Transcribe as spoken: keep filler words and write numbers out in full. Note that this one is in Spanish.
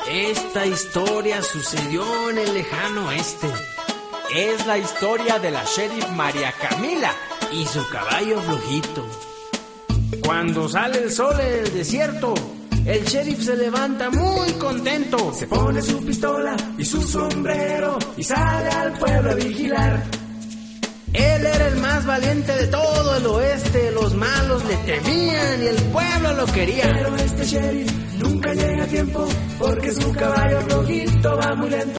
Esta historia sucedió en el lejano oeste. Es la historia de la sheriff María Camila y su caballo flojito. Cuando sale el sol en el desierto, el sheriff se levanta muy contento. Se pone su pistola y su sombrero y sale al pueblo a vigilar. Él era el más valiente de todo el oeste. Los malos le temían y el pueblo lo quería. Pero este sheriff nunca llega a tiempo porque su caballo flojito va muy lento.